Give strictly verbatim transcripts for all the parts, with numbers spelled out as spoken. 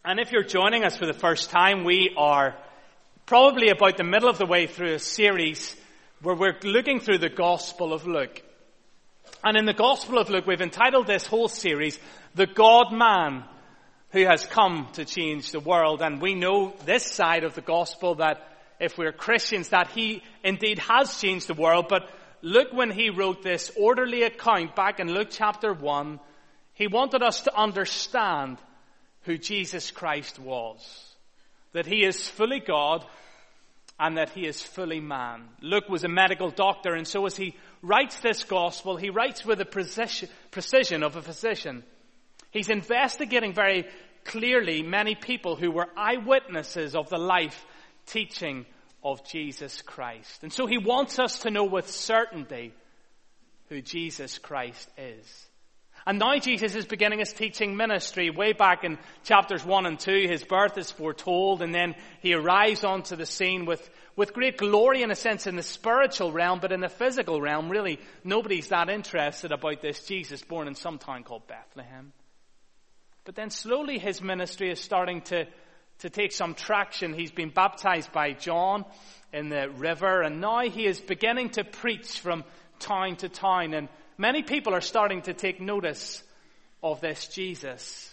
And if you're joining us for the first time, we are probably about the middle of the way through a series where we're looking through the Gospel of Luke. And in the Gospel of Luke, we've entitled this whole series, The God-Man Who Has Come to Change the World. And we know this side of the Gospel that if we're Christians, that he indeed has changed the world. But Luke, when he wrote this orderly account back in Luke chapter one, he wanted us to understand who Jesus Christ was. That he is fully God and that he is fully man. Luke was a medical doctor, and so as he writes this gospel, he writes with the precision, precision of a physician. He's investigating very clearly many people who were eyewitnesses of the life, teaching of Jesus Christ. And so he wants us to know with certainty who Jesus Christ is. And now Jesus is beginning his teaching ministry. Way back in chapters one and two, his birth is foretold, and then he arrives onto the scene with, with great glory in a sense in the spiritual realm, but in the physical realm, really, nobody's that interested about this Jesus born in some town called Bethlehem. But then slowly his ministry is starting to, to take some traction. He's been baptized by John in the river, and now he is beginning to preach from town to town, and many people are starting to take notice of this Jesus.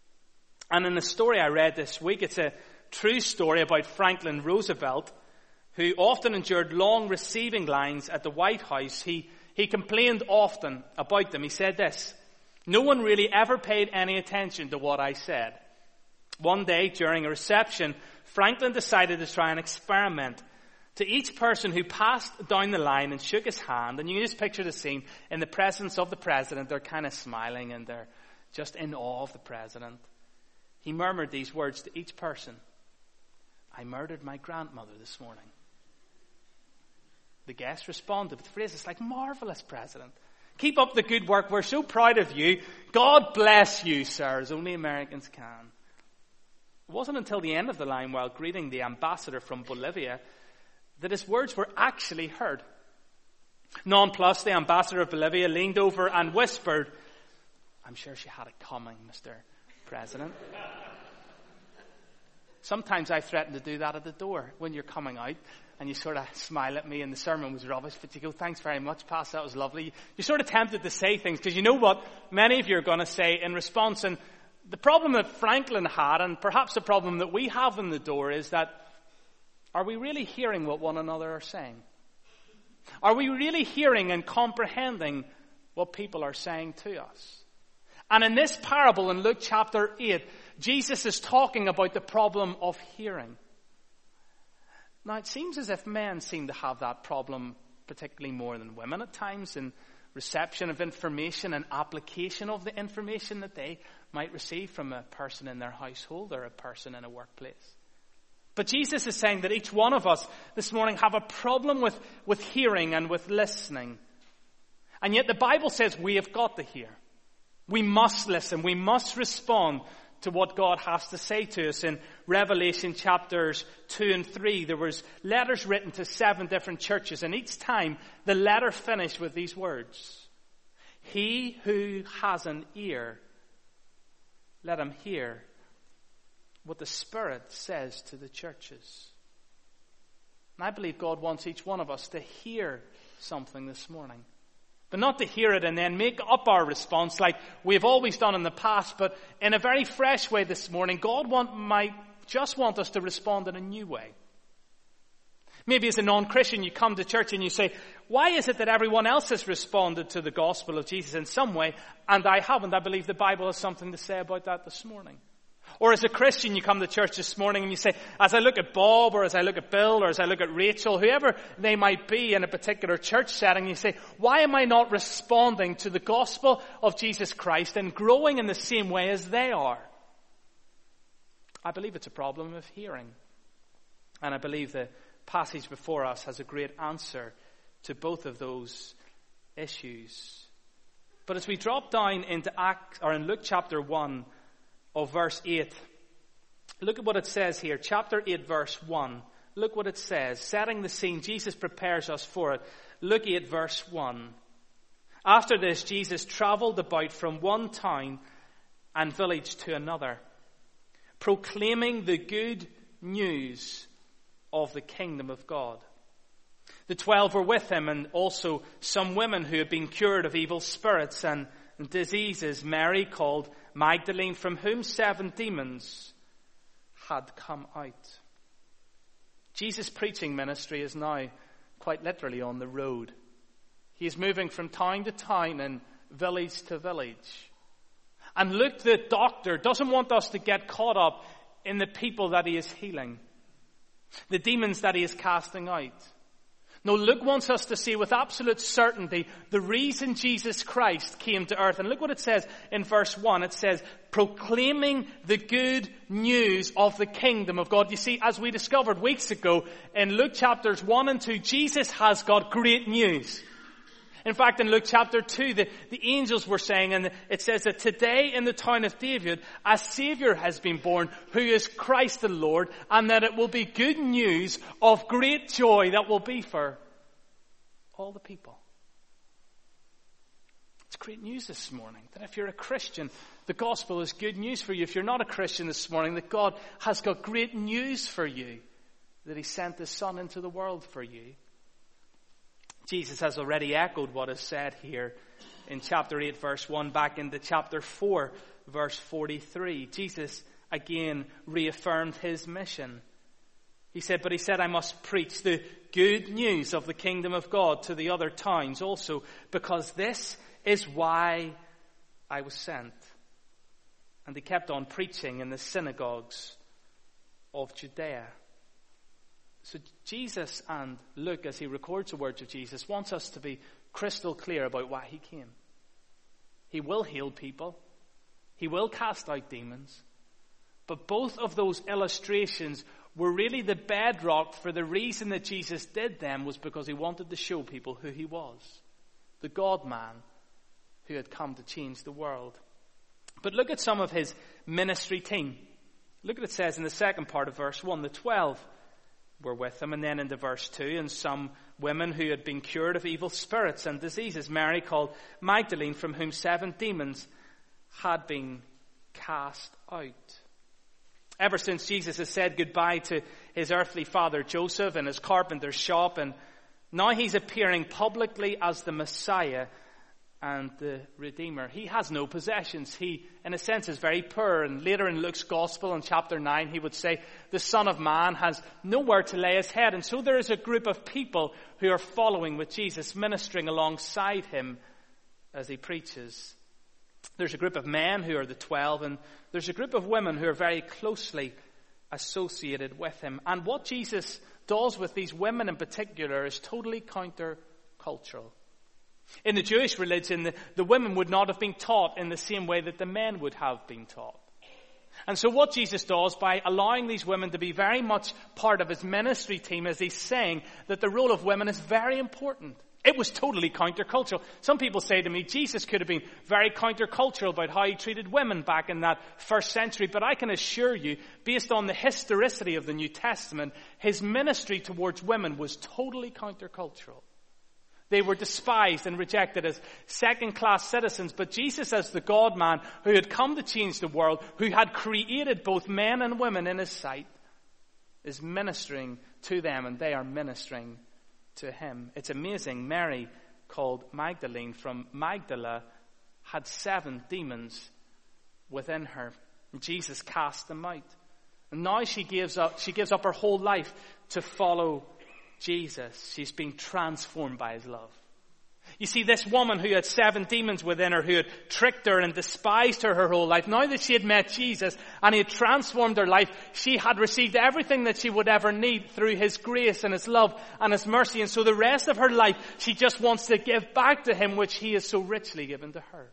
And in the story I read this week, it's a true story about Franklin Roosevelt, who often endured long receiving lines at the White House. He, he complained often about them. He said this: "No one really ever paid any attention to what I said." One day during a reception, Franklin decided to try an experiment. To each person who passed down the line and shook his hand, and you can just picture the scene, in the presence of the president, they're kind of smiling and they're just in awe of the president. He murmured these words to each person: "I murdered my grandmother this morning." The guest responded with phrases like, "Marvelous, President. Keep up the good work. We're so proud of you. God bless you, sir," as only Americans can. It wasn't until the end of the line, while greeting the ambassador from Bolivia, that his words were actually heard. Nonplussed, the ambassador of Bolivia leaned over and whispered, "I'm sure she had it coming, Mister President." Sometimes I threaten to do that at the door when you're coming out, and you sort of smile at me and the sermon was rubbish, but you go, "Thanks very much, Pastor, that was lovely." You're sort of tempted to say things, because you know what many of you are going to say in response. And the problem that Franklin had, and perhaps the problem that we have in the door, is that, are we really hearing what one another are saying? Are we really hearing and comprehending what people are saying to us? And in this parable in Luke chapter eight, Jesus is talking about the problem of hearing. Now, it seems as if men seem to have that problem particularly more than women at times, in reception of information and application of the information that they might receive from a person in their household or a person in a workplace. But Jesus is saying that each one of us this morning have a problem with, with hearing and with listening. And yet the Bible says we have got to hear. We must listen. We must respond to what God has to say to us. In Revelation chapters two and three, there was letters written to seven different churches, and each time the letter finished with these words: "He who has an ear, let him hear what the Spirit says to the churches." And I believe God wants each one of us to hear something this morning. But not to hear it and then make up our response like we've always done in the past, but in a very fresh way this morning. God want, might just want us to respond in a new way. Maybe as a non-Christian you come to church and you say, "Why is it that everyone else has responded to the gospel of Jesus in some way and I haven't?" I believe the Bible has something to say about that this morning. Or as a Christian, you come to church this morning and you say, as I look at Bob, or as I look at Bill, or as I look at Rachel, whoever they might be in a particular church setting, you say, "Why am I not responding to the gospel of Jesus Christ and growing in the same way as they are?" I believe it's a problem of hearing. And I believe the passage before us has a great answer to both of those issues. But as we drop down into Acts, or in Luke chapter one, of verse eight. Look at what it says here. Chapter eight, verse one. Look what it says. Setting the scene, Jesus prepares us for it. Luke eight, verse one. After this, Jesus traveled about from one town and village to another, proclaiming the good news of the kingdom of God. The twelve were with him, and also some women who had been cured of evil spirits and diseases. Mary, called Magdalene, from whom seven demons had come out. Jesus' preaching ministry is now quite literally on the road. He is moving from town to town and village to village. And Luke, the doctor, doesn't want us to get caught up in the people that he is healing, the demons that he is casting out. No, Luke wants us to see with absolute certainty the reason Jesus Christ came to earth. And look what it says in verse one. It says, proclaiming the good news of the kingdom of God. You see, as we discovered weeks ago in Luke chapters one and two, Jesus has got great news. In fact, in Luke chapter two, the, the angels were saying, and it says that today in the town of David, a Savior has been born, who is Christ the Lord, and that it will be good news of great joy that will be for all the people. It's great news this morning, that if you're a Christian, the gospel is good news for you. If you're not a Christian this morning, that God has got great news for you, that he sent his Son into the world for you. Jesus has already echoed what is said here in chapter eight, verse one, back into chapter four, verse forty-three. Jesus again reaffirmed his mission. He said, but he said, I must preach the good news of the kingdom of God to the other towns also, because this is why I was sent. And he kept on preaching in the synagogues of Judea. So Jesus, and Luke, as he records the words of Jesus, wants us to be crystal clear about why he came. He will heal people. He will cast out demons. But both of those illustrations were really the bedrock for the reason that Jesus did them, was because he wanted to show people who he was. The God-man who had come to change the world. But look at some of his ministry team. Look what it says in the second part of verse one. The twelve were with him. And then into verse two, and some women who had been cured of evil spirits and diseases. Mary, called Magdalene, from whom seven demons had been cast out. Ever since Jesus has said goodbye to his earthly father Joseph and his carpenter's shop, and now he's appearing publicly as the Messiah and the Redeemer. He has no possessions. He, in a sense, is very poor. And later in Luke's Gospel, in chapter nine, he would say, the Son of Man has nowhere to lay his head. And so there is a group of people who are following with Jesus, ministering alongside him as he preaches. There's a group of men who are the twelve, and there's a group of women who are very closely associated with him. And what Jesus does with these women in particular is totally counter-cultural. In the Jewish religion, the, the women would not have been taught in the same way that the men would have been taught. And so what Jesus does, by allowing these women to be very much part of his ministry team, is he's saying that the role of women is very important. It was totally countercultural. Some people say to me, Jesus could have been very countercultural about how he treated women back in that first century. But I can assure you, based on the historicity of the New Testament, his ministry towards women was totally countercultural. They were despised and rejected as second-class citizens. But Jesus, as the God-man who had come to change the world, who had created both men and women in his sight, is ministering to them, and they are ministering to him. It's amazing. Mary, called Magdalene, from Magdala, had seven demons within her. And Jesus cast them out. And now she gives up, she gives up her whole life to follow Jesus. She's being transformed by his love. You see, this woman who had seven demons within her, who had tricked her and despised her her whole life, now that she had met Jesus and he had transformed her life, she had received everything that she would ever need through his grace and his love and his mercy. And so the rest of her life, she just wants to give back to him which he has so richly given to her.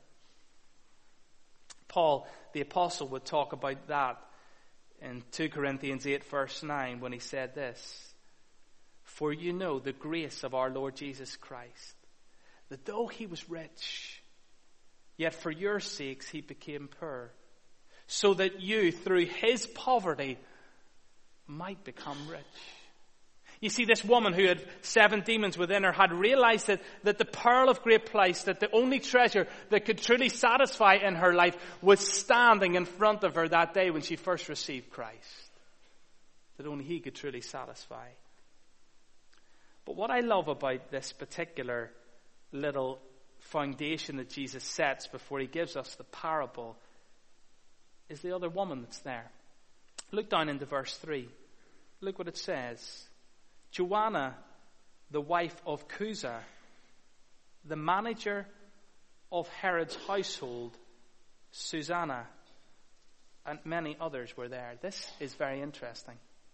Paul, the apostle, would talk about that in two Corinthians eight, verse nine, when he said this: for you know the grace of our Lord Jesus Christ, that though he was rich, yet for your sakes he became poor, so that you through his poverty might become rich. You see, this woman who had seven demons within her had realized that, that the pearl of great price, that the only treasure that could truly satisfy in her life was standing in front of her that day when she first received Christ. That only he could truly satisfy. But what I love about this particular little foundation that Jesus sets before he gives us the parable is the other woman that's there. Look down into verse three. Look what it says. Joanna, the wife of Chuza, the manager of Herod's household, Susanna, and many others were there. This is very interesting.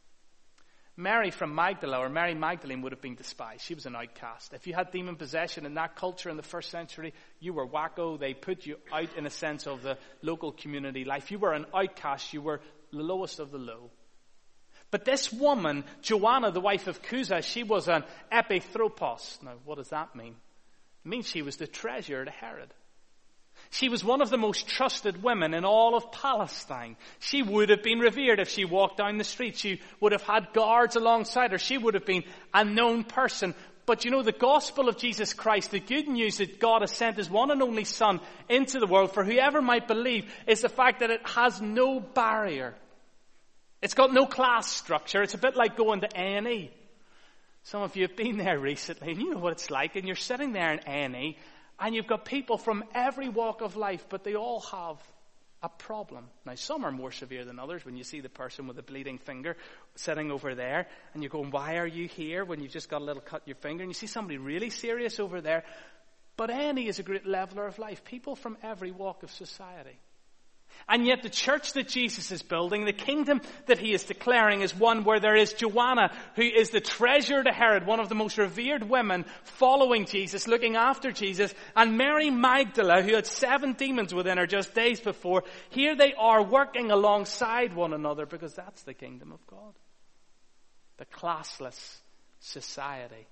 Mary from Magdala, or Mary Magdalene, would have been despised. She was an outcast. If you had demon possession in that culture in the first century, you were wacko. They put you out in a sense of the local community life. You were an outcast. You were the lowest of the low. But this woman, Joanna, the wife of Chuza, she was an epithropos. Now, what does that mean? It means she was the treasure to Herod. She was one of the most trusted women in all of Palestine. She would have been revered if she walked down the street. She would have had guards alongside her. She would have been a known person. But you know, the gospel of Jesus Christ, the good news that God has sent his one and only Son into the world for whoever might believe, is the fact that it has no barrier. It's got no class structure. It's a bit like going to A and E. Some of you have been there recently and you know what it's like. And you're sitting there in A and E and you've got people from every walk of life, but they all have a problem. Now, some are more severe than others. When you see the person with a bleeding finger sitting over there and you're going, why are you here when you've just got a little cut in your finger? And you see somebody really serious over there. But A and E is a great leveler of life. People from every walk of society. And yet the church that Jesus is building, the kingdom that he is declaring, is one where there is Joanna, who is the treasure to Herod, one of the most revered women following Jesus, looking after Jesus, and Mary Magdala, who had seven demons within her just days before. Here they are working alongside one another because that's the kingdom of God. The classless society.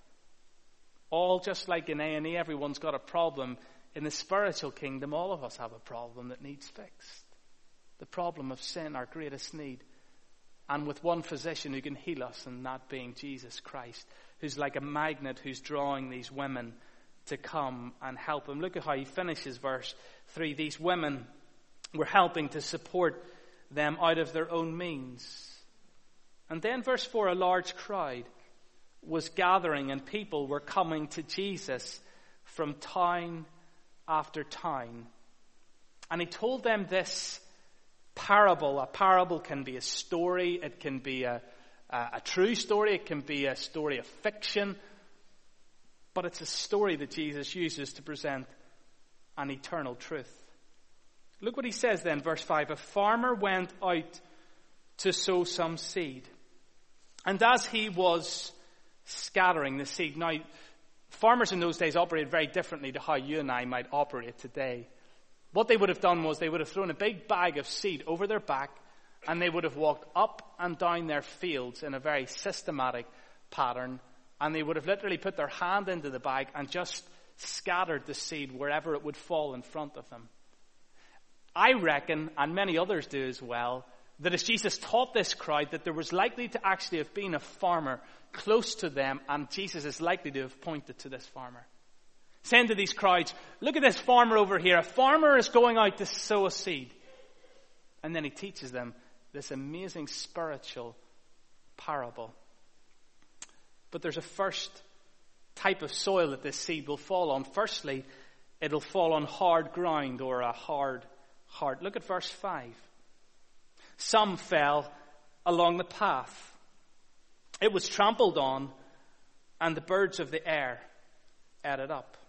All just like in A and E, everyone's got a problem. In the spiritual kingdom, all of us have a problem that needs fixed. The problem of sin, our greatest need. And with one physician who can heal us, and that being Jesus Christ, who's like a magnet who's drawing these women to come and help him. Look at how he finishes verse three. These women were helping to support them out of their own means. And then verse four, a large crowd was gathering and people were coming to Jesus from town after town. And he told them this parable. A parable can be a story. It can be a, a, a true story. It can be a story of fiction. But it's a story that Jesus uses to present an eternal truth. Look what he says then, verse five. A farmer went out to sow some seed. And as he was scattering the seed. Now, farmers in those days operated very differently to how you and I might operate today. What they would have done was they would have thrown a big bag of seed over their back and they would have walked up and down their fields in a very systematic pattern, and they would have literally put their hand into the bag and just scattered the seed wherever it would fall in front of them. I reckon, and many others do as well, that as Jesus taught this crowd that there was likely to actually have been a farmer close to them, and Jesus is likely to have pointed to this farmer. Saying to these crowds, look at this farmer over here. A farmer is going out to sow a seed. And then he teaches them this amazing spiritual parable. But there's a first type of soil that this seed will fall on. Firstly, it'll fall on hard ground or a hard heart. Look at verse five. Some fell along the path. It was trampled on, and the birds of the air ate it up.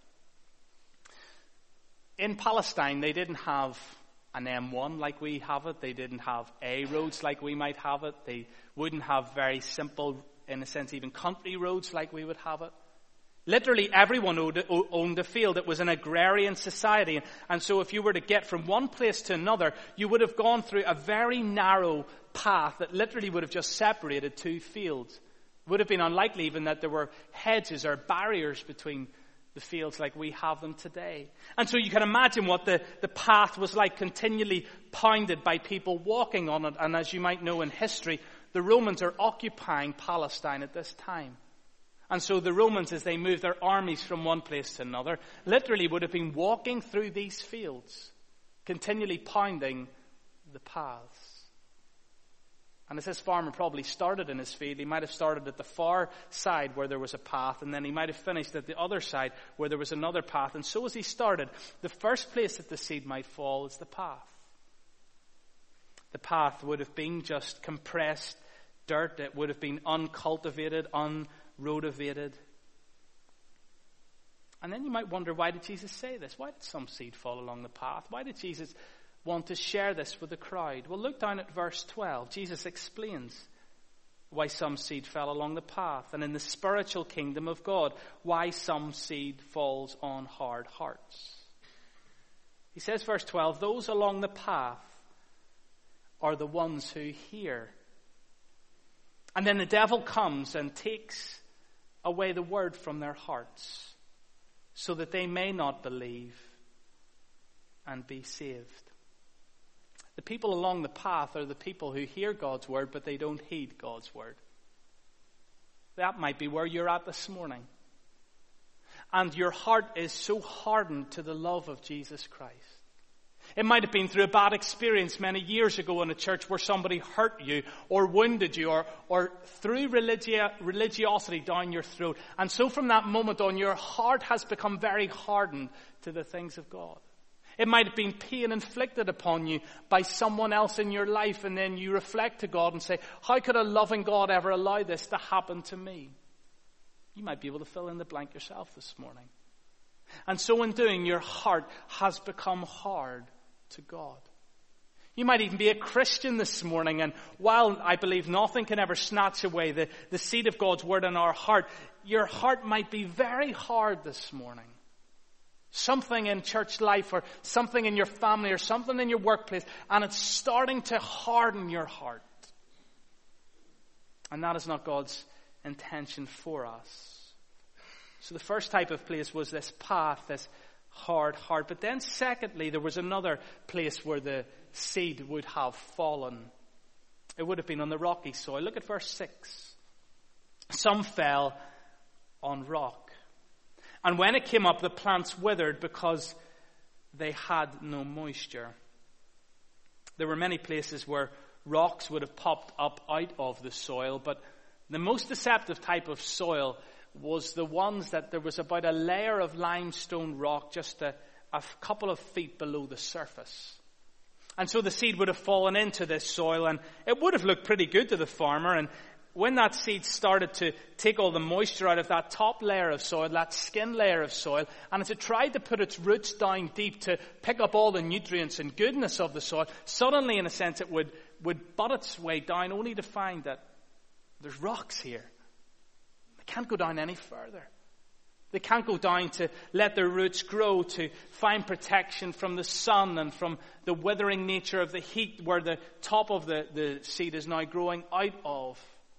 In Palestine, they didn't have an M one like we have it. They didn't have A roads like we might have it. They wouldn't have very simple, in a sense, even country roads like we would have it. Literally everyone owned a field. It was an agrarian society. And so if you were to get from one place to another, you would have gone through a very narrow path that literally would have just separated two fields. It would have been unlikely even that there were hedges or barriers between the fields like we have them today. And so you can imagine what the, the path was like, continually pounded by people walking on it. And as you might know in history, The Romans are occupying Palestine at this time. And so the Romans, as they moved their armies from one place to another, literally would have been walking through these fields, continually pounding the paths. And as this farmer probably started in his field, he might have started at the far side where there was a path, and then he might have finished at the other side where there was another path. And so as he started, the first place that the seed might fall is the path. The path would have been just compressed dirt. It would have been uncultivated, unrotivated. And then you might wonder, why did Jesus say this? Why did some seed fall along the path? Why did Jesus want to share this with the crowd? Well, look down at verse twelve. Jesus explains why some seed fell along the path, and in the spiritual kingdom of God, why some seed falls on hard hearts. He says, verse twelve, those along the path are the ones who hear. And then the devil comes and takes away the word from their hearts, so that they may not believe and be saved. The people along the path are the people who hear God's word, but they don't heed God's word. That might be where you're at this morning. And your heart is so hardened to the love of Jesus Christ. It might have been through a bad experience many years ago in a church where somebody hurt you or wounded you, or, or threw religia, religiosity down your throat. And so from that moment on, your heart has become very hardened to the things of God. It might have been pain inflicted upon you by someone else in your life, and then you reflect to God and say, how could a loving God ever allow this to happen to me? You might be able to fill in the blank yourself this morning. And so in doing, your heart has become hard to God. You might even be a Christian this morning, and while I believe nothing can ever snatch away the, the seed of God's word in our heart, your heart might be very hard this morning. Something in church life, or something in your family, or something in your workplace, and it's starting to harden your heart. And that is not God's intention for us. So the first type of place was this path, this hard heart. But then secondly, there was another place where the seed would have fallen. It would have been on the rocky soil. Look at verse six. Some fell on rock. And when it came up, the plants withered because they had no moisture. There were many places where rocks would have popped up out of the soil, but the most deceptive type of soil was the ones that there was about a layer of limestone rock just a, a couple of feet below the surface. And so the seed would have fallen into this soil, and it would have looked pretty good to the farmer. And when that seed started to take all the moisture out of that top layer of soil, that skin layer of soil, and as it tried to put its roots down deep to pick up all the nutrients and goodness of the soil, suddenly, in a sense, it would, would butt its way down, only to find that there's rocks here. They can't go down any further. They can't go down to let their roots grow, to find protection from the sun and from the withering nature of the heat where the top of the, the seed is now growing out of.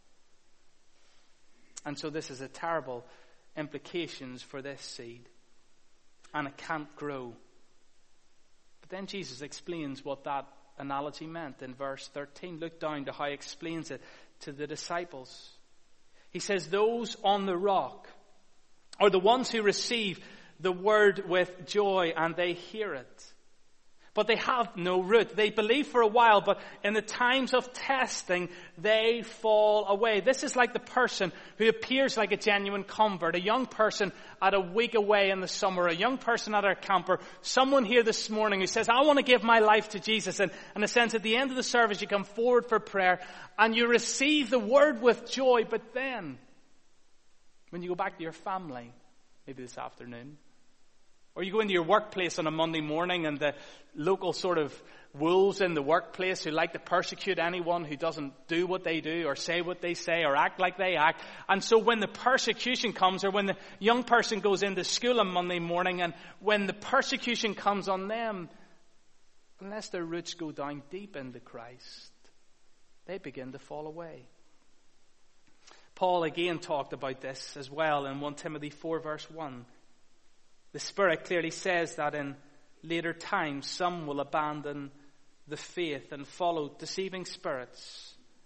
And so this is a terrible implications for this seed. And it can't grow. But then Jesus explains what that analogy meant in verse thirteen. Look down to how he explains it to the disciples. He says, those on the rock are the ones who receive the word with joy and they hear it. But they have no root. They believe for a while, but in the times of testing, they fall away. This is like the person who appears like a genuine convert, a young person at a week away in the summer, a young person at our camper, someone here this morning who says, I want to give my life to Jesus. And in a sense, at the end of the service, you come forward for prayer and you receive the word with joy. But then, when you go back to your family, maybe this afternoon, or you go into your workplace on a Monday morning and the local sort of wolves in the workplace who like to persecute anyone who doesn't do what they do or say what they say or act like they act. And so when the persecution comes, or when the young person goes into school on Monday morning, and when the persecution comes on them, unless their roots go down deep into Christ, they begin to fall away. Paul again talked about this as well in First Timothy four verse one. The Spirit clearly says that in later times some will abandon the faith and follow deceiving spirits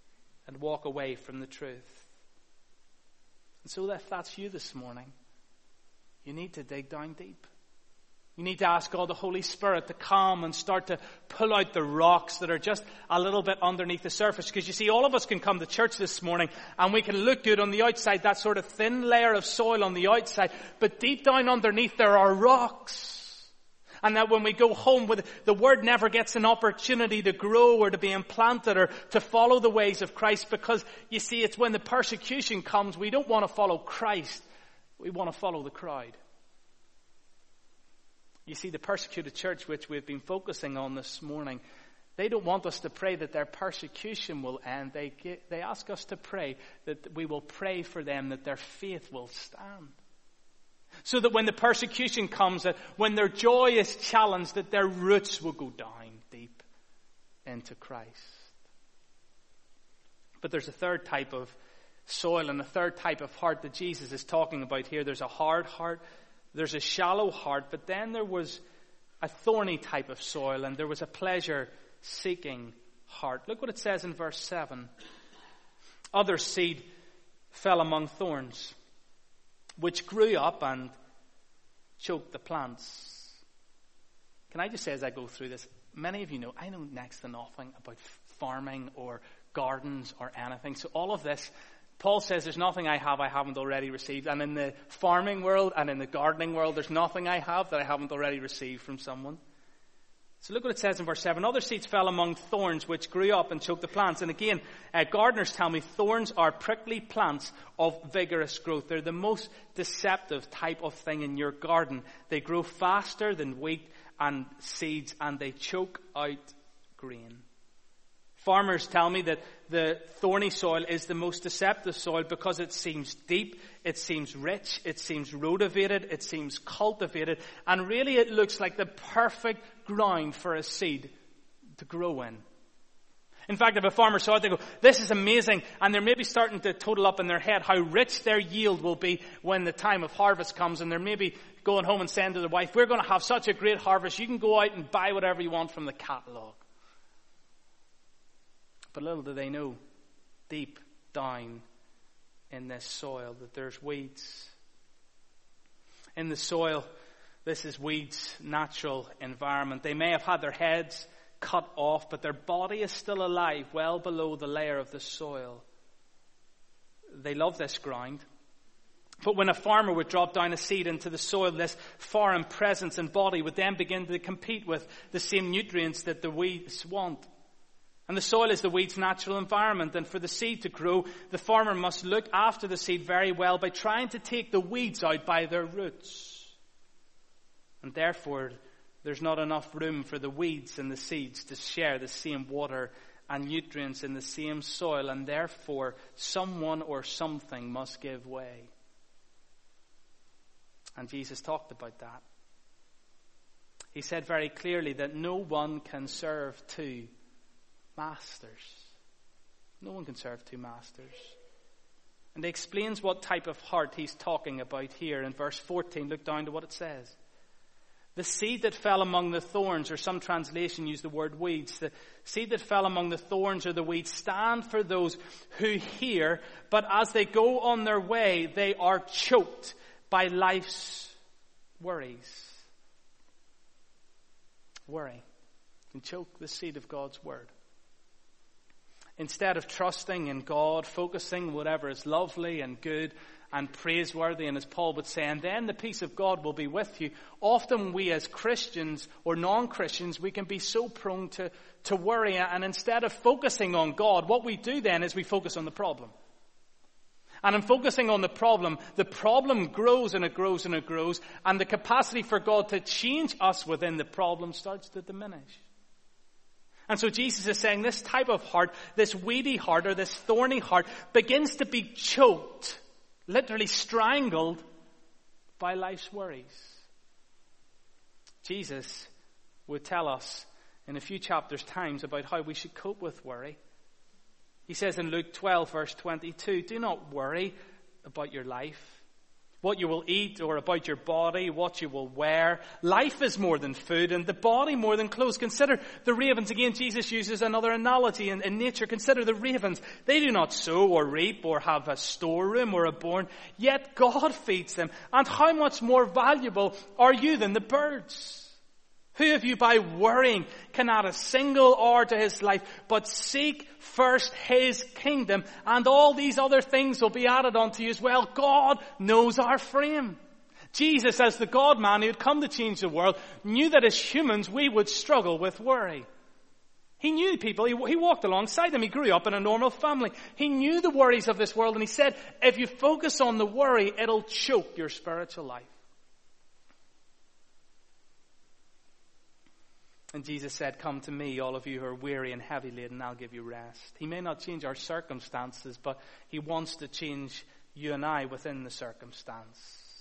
and walk away from the truth. And so if that's you this morning, you need to dig down deep. You need to ask God, the Holy Spirit, to come and start to pull out the rocks that are just a little bit underneath the surface. Because you see, all of us can come to church this morning and we can look good on the outside, that sort of thin layer of soil on the outside. But deep down underneath there are rocks. And that when we go home, with the word never gets an opportunity to grow or to be implanted or to follow the ways of Christ. Because you see, it's when the persecution comes, we don't want to follow Christ. We want to follow the crowd. You see, the persecuted church, which we've been focusing on this morning, they don't want us to pray that their persecution will end. They get, they ask us to pray that we will pray for them, that their faith will stand. So that when the persecution comes, that when their joy is challenged, that their roots will go down deep into Christ. But there's a third type of soil and a third type of heart that Jesus is talking about here. There's a hard heart. There's a shallow heart, but then there was a thorny type of soil, and there was a pleasure-seeking heart. Look what it says in verse seven. Other seed fell among thorns, which grew up and choked the plants. Can I just say as I go through this, many of you know, I know next to nothing about farming or gardens or anything. So all of this, Paul says there's nothing I have I haven't already received. And in the farming world and in the gardening world, there's nothing I have that I haven't already received from someone. So look what it says in verse seven. Other seeds fell among thorns, which grew up and choked the plants. And again, uh, gardeners tell me thorns are prickly plants of vigorous growth. They're the most deceptive type of thing in your garden. They grow faster than wheat and seeds, and they choke out grain. Farmers tell me that the thorny soil is the most deceptive soil because it seems deep, it seems rich, it seems rotivated, it seems cultivated, and really it looks like the perfect ground for a seed to grow in. In fact, if a farmer saw it, they go, this is amazing, and they're maybe starting to total up in their head how rich their yield will be when the time of harvest comes, and they're maybe going home and saying to their wife, we're going to have such a great harvest, you can go out and buy whatever you want from the catalogue. But little do they know, deep down in this soil, that there's weeds. In the soil, this is weeds' natural environment. They may have had their heads cut off, but their body is still alive, well below the layer of the soil. They love this ground. But when a farmer would drop down a seed into the soil, this foreign presence and body would then begin to compete with the same nutrients that the weeds want. And the soil is the weed's natural environment. And for the seed to grow, the farmer must look after the seed very well by trying to take the weeds out by their roots. And therefore, there's not enough room for the weeds and the seeds to share the same water and nutrients in the same soil. And therefore, someone or something must give way. And Jesus talked about that. He said very clearly that no one can serve two masters. No one can serve two masters. And he explains what type of heart he's talking about here in verse fourteen. Look down to what it says. The seed that fell among the thorns, or some translation use the word weeds. The seed that fell among the thorns or the weeds stand for those who hear, but as they go on their way, they are choked by life's worries. Worry can choke the seed of God's word. Instead of trusting in God, focusing whatever is lovely and good and praiseworthy, and as Paul would say, and then the peace of God will be with you. Often we as Christians or non-Christians, we can be so prone to, to worry, and instead of focusing on God, what we do then is we focus on the problem. And in focusing on the problem, the problem grows and it grows and it grows, and the capacity for God to change us within the problem starts to diminish. And so Jesus is saying this type of heart, this weedy heart or this thorny heart, begins to be choked, literally strangled by life's worries. Jesus would tell us in a few chapters' times about how we should cope with worry. He says in Luke twelve verse twenty-two, do not worry about your life, what you will eat, or about your body, what you will wear. Life is more than food, and the body more than clothes. Consider the ravens. Again, Jesus uses another analogy in, in nature. Consider the ravens. They do not sow or reap or have a storeroom or a barn, yet God feeds them. And how much more valuable are you than the birds? Who of you by worrying can add a single hour to his life? But seek first his kingdom, and all these other things will be added unto you as well. God knows our frame. Jesus, as the God-man who had come to change the world, knew that as humans we would struggle with worry. He knew people. He, he walked alongside them. He grew up in a normal family. He knew the worries of this world, and he said, if you focus on the worry, it'll choke your spiritual life. And Jesus said, come to me, all of you who are weary and heavy laden, I'll give you rest. He may not change our circumstances, but he wants to change you and I within the circumstance.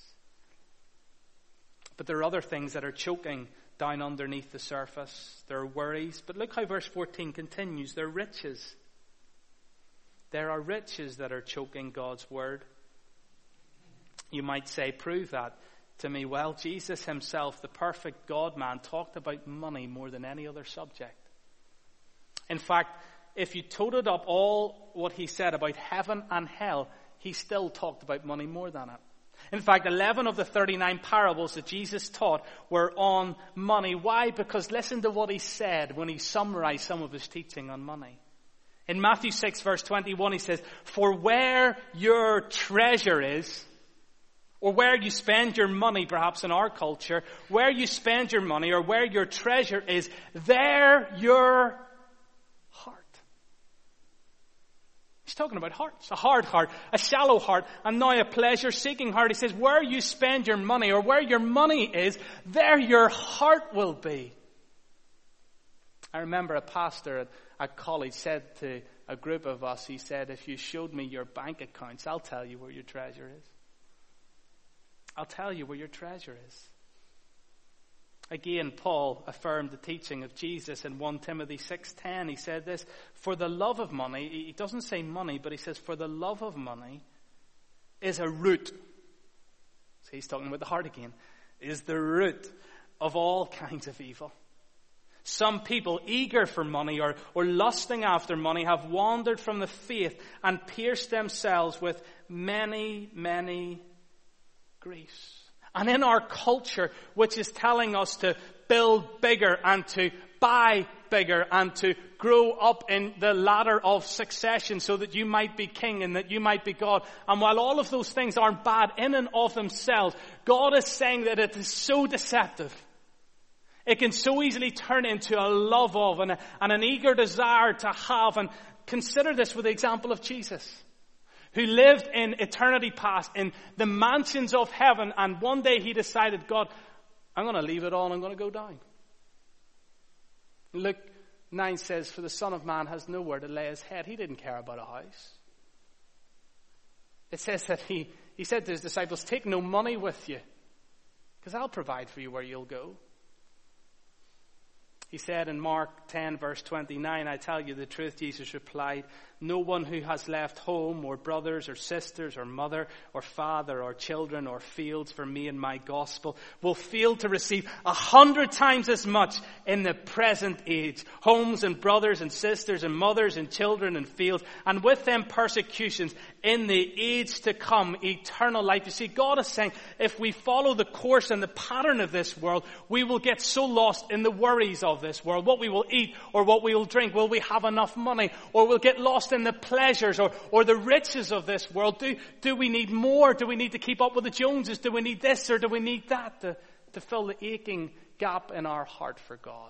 But there are other things that are choking down underneath the surface. There are worries. But look how verse fourteen continues. There are riches. There are riches that are choking God's word. You might say, prove that to me. Well, Jesus himself, the perfect God-man, talked about money more than any other subject. In fact, if you totaled up all what he said about heaven and hell, he still talked about money more than it. In fact, eleven of the thirty-nine parables that Jesus taught were on money. Why? Because listen to what he said when he summarized some of his teaching on money. In Matthew six verse twenty-one, he says, for where your treasure is, or where you spend your money, perhaps in our culture, where you spend your money or where your treasure is, there your heart. He's talking about hearts. A hard heart, a shallow heart, and now a pleasure-seeking heart. He says, where you spend your money or where your money is, there your heart will be. I remember a pastor at, at college said to a group of us, he said, if you showed me your bank accounts, I'll tell you where your treasure is. I'll tell you where your treasure is. Again, Paul affirmed the teaching of Jesus in First Timothy six ten. He said this, for the love of money, he doesn't say money, but he says, for the love of money is a root. So he's talking about the heart again. Is the root of all kinds of evil. Some people eager for money or, or lusting after money have wandered from the faith and pierced themselves with many, many griefs. And in our culture, which is telling us to build bigger and to buy bigger and to grow up in the ladder of succession so that you might be king and that you might be God. And while all of those things aren't bad in and of themselves, God is saying that it is so deceptive. It can so easily turn into a love of and, a, and an eager desire to have. And consider this with the example of Jesus, who lived in eternity past, in the mansions of heaven, and one day he decided, God, I'm going to leave it all and I'm going to go down. Luke nine says, for the Son of Man has nowhere to lay his head. He didn't care about a house. It says that he, he said to his disciples, take no money with you, because I'll provide for you where you'll go. He said in Mark ten verse twenty-nine, I tell you the truth, Jesus replied, no one who has left home or brothers or sisters or mother or father or children or fields for me and my gospel will fail to receive a hundred times as much in the present age. Homes and brothers and sisters and mothers and children and fields, and with them persecutions, in the age to come eternal life. You see, God is saying if we follow the course and the pattern of this world, we will get so lost in the worries of this world. What we will eat or what we will drink. Will we have enough money? Or we'll get lost in the pleasures or, or the riches of this world. Do, do we need more? Do we need to keep up with the Joneses? Do we need this or do we need that to, to fill the aching gap in our heart for God?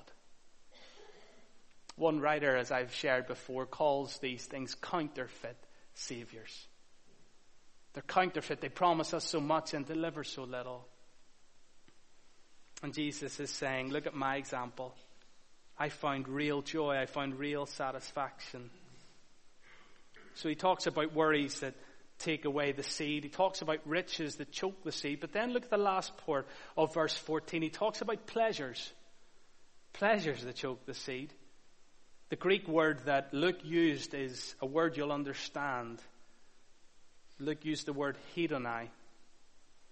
One writer, as I've shared before, calls these things counterfeit saviors. They're counterfeit. They promise us so much and deliver so little. And Jesus is saying, look at my example. I found real joy. I found real satisfaction. So he talks about worries that take away the seed. He talks about riches that choke the seed. But then look at the last part of verse fourteen. He talks about pleasures. Pleasures that choke the seed. The Greek word that Luke used is a word you'll understand. Luke used the word hedonai.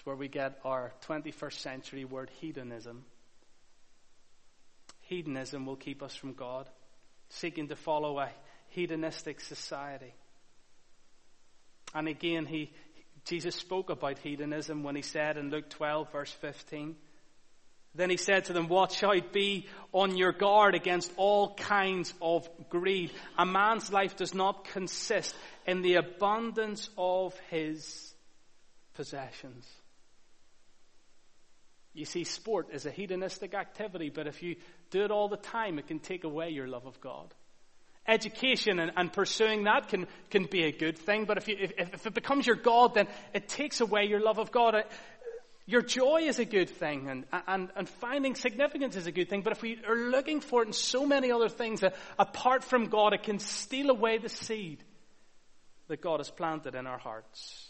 where we get our twenty-first century word hedonism. Hedonism will keep us from God, seeking to follow a hedonistic society. And again, he, Jesus spoke about hedonism when he said in Luke twelve, verse fifteen, then he said to them, watch out, be on your guard against all kinds of greed. A man's life does not consist in the abundance of his possessions. You see, sport is a hedonistic activity, but if you do it all the time, it can take away your love of God. Education and, and pursuing that can, can be a good thing, but if, you, if, if it becomes your God, then it takes away your love of God. Your joy is a good thing, and, and, and finding significance is a good thing, but if we are looking for it in so many other things that, apart from God, it can steal away the seed that God has planted in our hearts.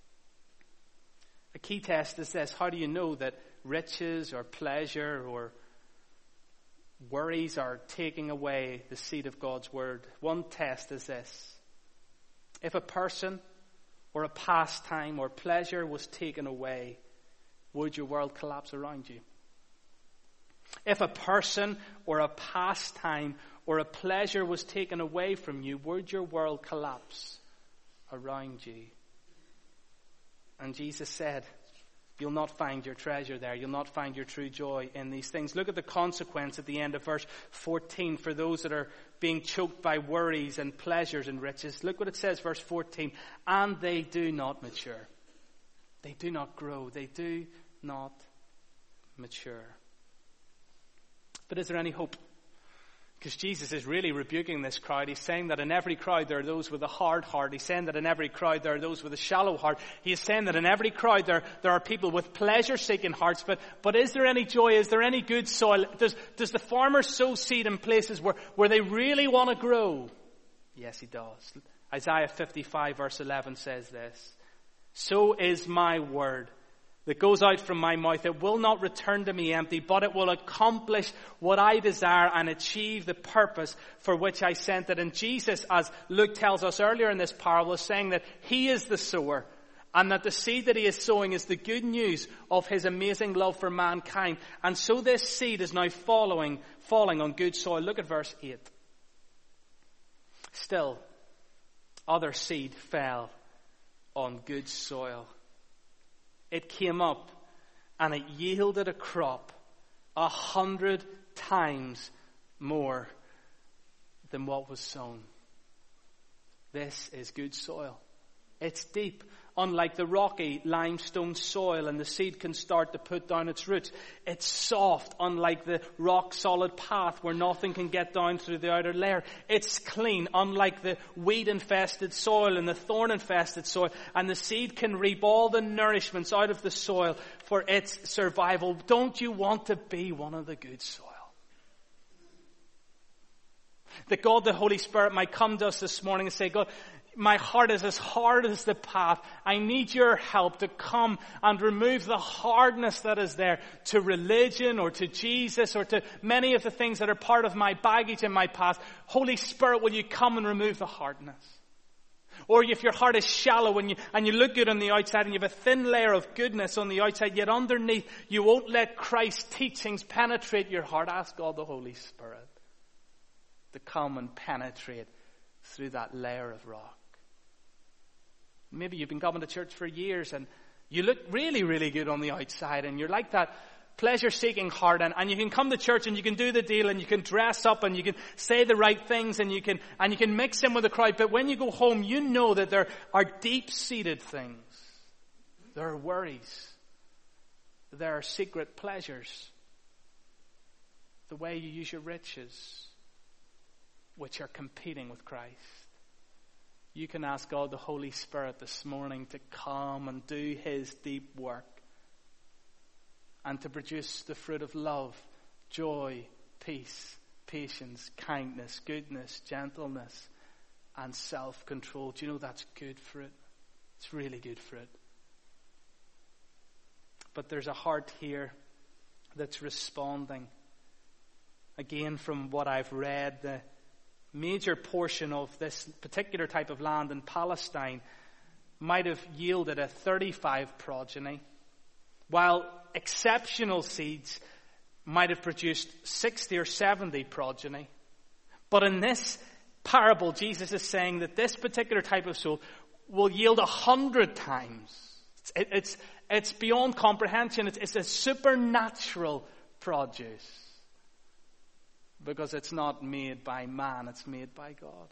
A key test is this: how do you know that riches or pleasure or worries are taking away the seed of God's word? One test is this: if a person or a pastime or pleasure was taken away, would your world collapse around you? If a person or a pastime or a pleasure was taken away from you, would your world collapse around you? And Jesus said, you'll not find your treasure there. You'll not find your true joy in these things. Look at the consequence at the end of verse fourteen for those that are being choked by worries and pleasures and riches. Look what it says, verse fourteen. And they do not mature. They do not grow. They do not mature. But is there any hope? Because Jesus is really rebuking this crowd. He's saying that in every crowd there are those with a hard heart. He's saying that in every crowd there are those with a shallow heart. He is saying that in every crowd there, there are people with pleasure-seeking hearts. But, but is there any joy? Is there any good soil? Does, does the farmer sow seed in places where, where they really want to grow? Yes, he does. Isaiah fifty-five verse eleven says this: so is my word that goes out from my mouth. It will not return to me empty, but it will accomplish what I desire and achieve the purpose for which I sent it. And Jesus, as Luke tells us earlier in this parable, is saying that he is the sower, and that the seed that he is sowing is the good news of his amazing love for mankind. And so this seed is now following, falling on good soil. Look at verse eight. Still, other seed fell on good soil. It came up and it yielded a crop a hundred times more than what was sown. This is good soil. It's deep, unlike the rocky limestone soil, and the seed can start to put down its roots. It's soft, unlike the rock-solid path where nothing can get down through the outer layer. It's clean, unlike the weed-infested soil and the thorn-infested soil. And the seed can reap all the nourishments out of the soil for its survival. Don't you want to be one of the good soil? That God, the Holy Spirit, might come to us this morning and say, God, my heart is as hard as the path. I need your help to come and remove the hardness that is there to religion or to Jesus or to many of the things that are part of my baggage in my past. Holy Spirit, will you come and remove the hardness? Or if your heart is shallow and you, and you look good on the outside and you have a thin layer of goodness on the outside, yet underneath you won't let Christ's teachings penetrate your heart, ask God, the Holy Spirit, to come and penetrate through that layer of rock. Maybe you've been coming to church for years and you look really, really good on the outside and you're like that pleasure-seeking heart, and, and you can come to church and you can do the deal and you can dress up and you can say the right things and you can and you can mix in with the crowd, but when you go home you know that there are deep-seated things. There are worries. There are secret pleasures. The way you use your riches, which are competing with Christ. You can ask God, the Holy Spirit, this morning to come and do his deep work and to produce the fruit of love, joy, peace, patience, kindness, goodness, gentleness, and self-control. Do you know that's good fruit? It's really good fruit. But there's a heart here that's responding. Again, from what I've read, the major portion of this particular type of land in Palestine might have yielded a thirty-five progeny. while exceptional seeds might have produced sixty or seventy progeny. But in this parable, Jesus is saying that this particular type of soul will yield a hundred times. It's, it's, it's beyond comprehension. It's, it's a supernatural produce. Because it's not made by man, it's made by God.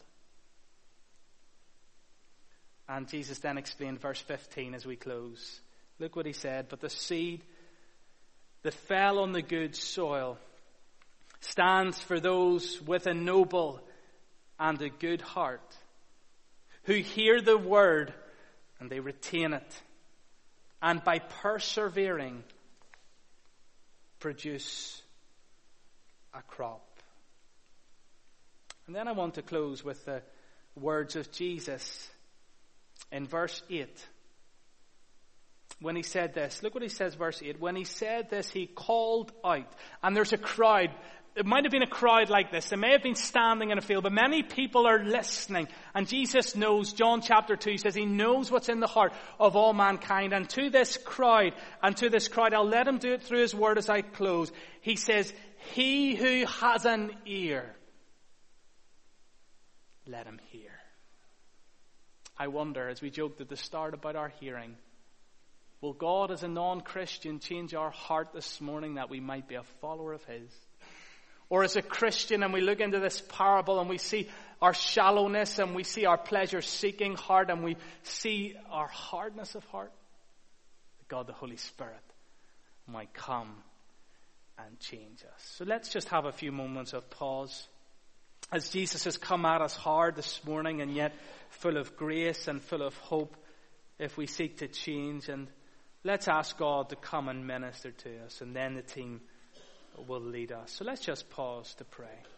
And Jesus then explained verse fifteen as we close. Look what he said. But the seed that fell on the good soil stands for those with a noble and a good heart, who hear the word and they retain it, and by persevering produce a crop. And then I want to close with the words of Jesus in verse eight. When he said this, look what he says, verse eight. When he said this, he called out. And there's a crowd. It might have been a crowd like this. They may have been standing in a field, but many people are listening. And Jesus knows, John chapter two says he knows what's in the heart of all mankind. And to this crowd, and to this crowd, I'll let him do it through his word as I close. He says, he who has an ear, let him hear. I wonder, as we joked at the start about our hearing, will God as a non-Christian change our heart this morning that we might be a follower of his? Or as a Christian and we look into this parable and we see our shallowness and we see our pleasure-seeking heart and we see our hardness of heart, God the Holy Spirit might come and change us. So let's just have a few moments of pause as Jesus has come at us hard this morning and yet full of grace and full of hope if we seek to change. And let's ask God to come and minister to us, and then the team will lead us. So let's just pause to pray.